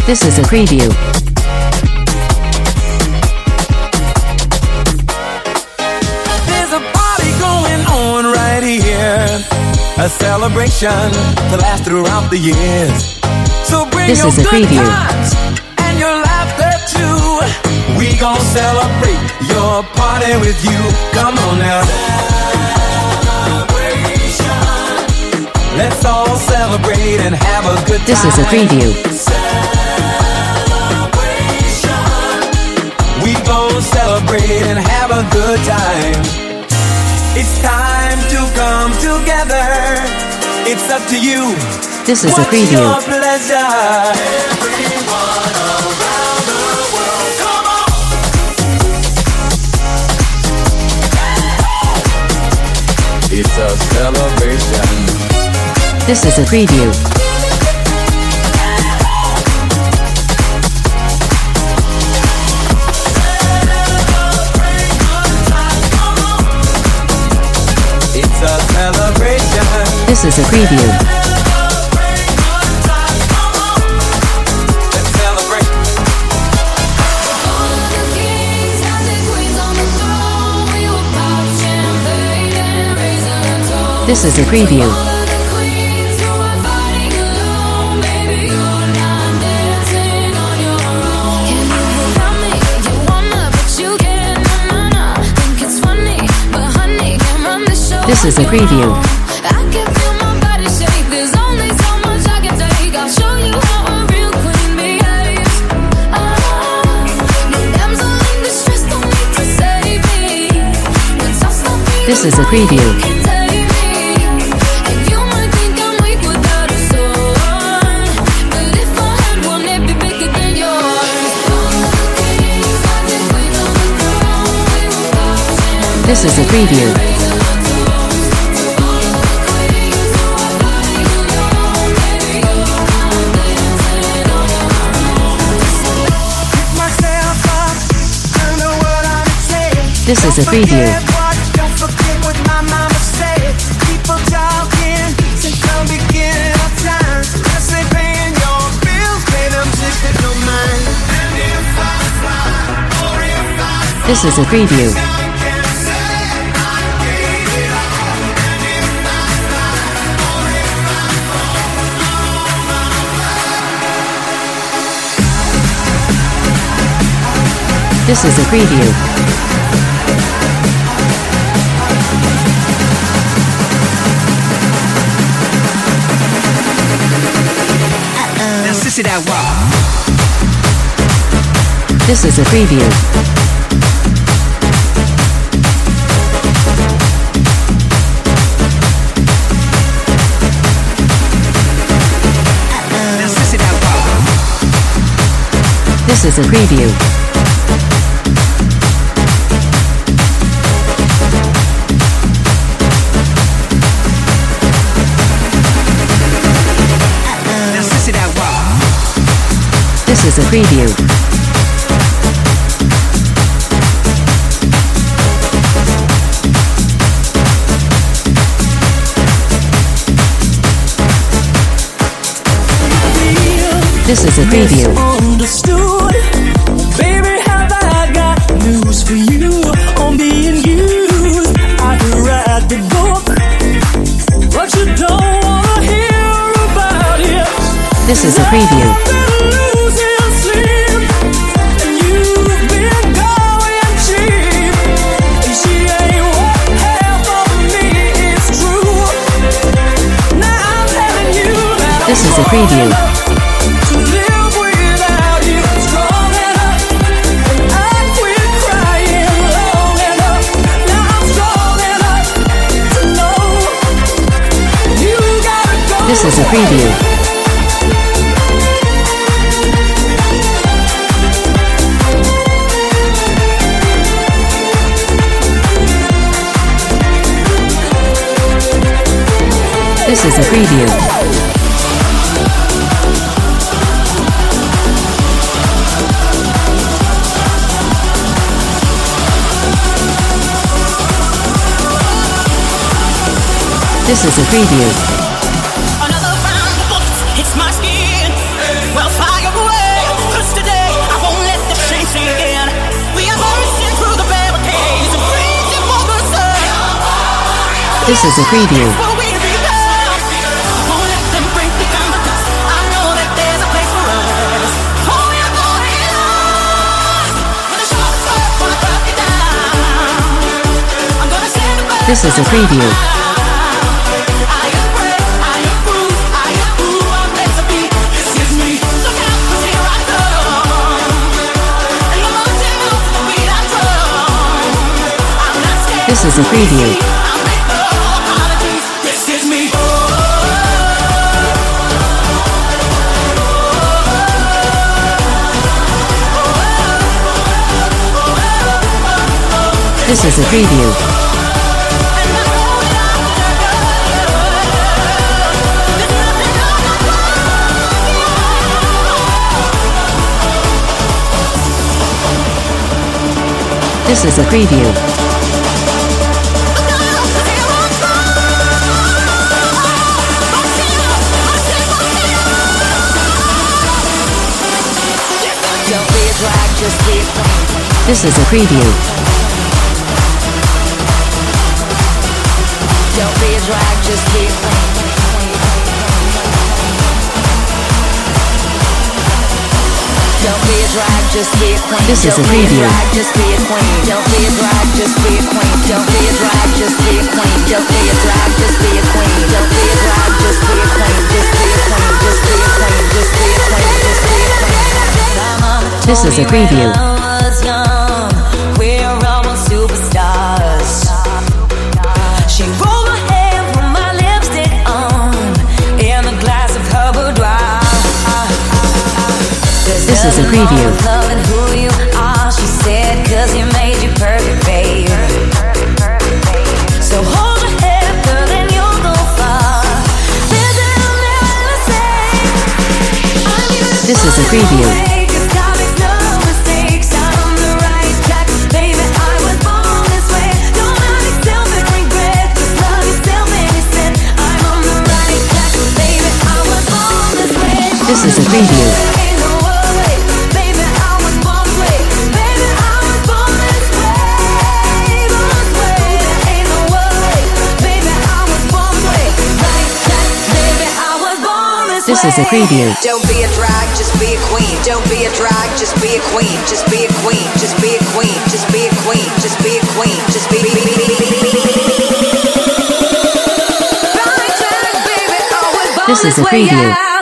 This is a preview. There's a party going on right here, a celebration to last throughout the years. So bring This your is a good preview. times and your laughter too. We gon' celebrate your party with you. Come on now. Celebration. Let's all celebrate and have a good time. This is a preview. We gon' celebrate and have a good time. It's time to come together. It's up to you. This is a What's preview. your pleasure? Everyone around the world, come on. It's a celebration. This is a preview. It's a celebration. This is a preview. Let's celebrate. This is a preview. This is a preview. This is a preview. This is a preview. This is a preview. Don't forget what my mama said. People talking since the beginning of time. Yes, they paying your bills, pay them just if no mind. And if I fly, or if I This is a preview. This is a preview. Sissy that walk. This is a preview. Sissy that walk. This is a preview. This is a preview. This is a preview. Understood. Baby, have I got news for you on being used? I could write the book, but you don't wanna hear about it. This is a preview. This is a preview. This is a preview. This is a preview. This is a preview. Another round of bullets hits my skin. Well, fire away. This is a preview. This is a preview. This is a preview. This is a preview. This is a preview. This is a preview. Don't be a drag, just be a queen. Don't be a drag, just be a queen. This is a preview. Just be a queen. Don't be a drag, just be a queen. Don't be a drag, just be a queen. Don't be a drag, just be a queen. Don't be a drag, just be a queen. Just be a queen. Just be a queen. Just be a queen. Just be a queen. This is a preview. We're all superstars. She rolled her hair, put my lipstick on, in a glass of her boudoir. This is a preview. Loving who you are, she said, 'cause you made you perfect, babe. So hold your head up, girl, and you'll go far. This is a preview. This is a preview. This is a preview. Don't be a drag, just be a queen. Don't be a drag, just be a queen. Just be a queen. Just be a queen. Just be a queen. Just be a queen. Just be. This is a preview.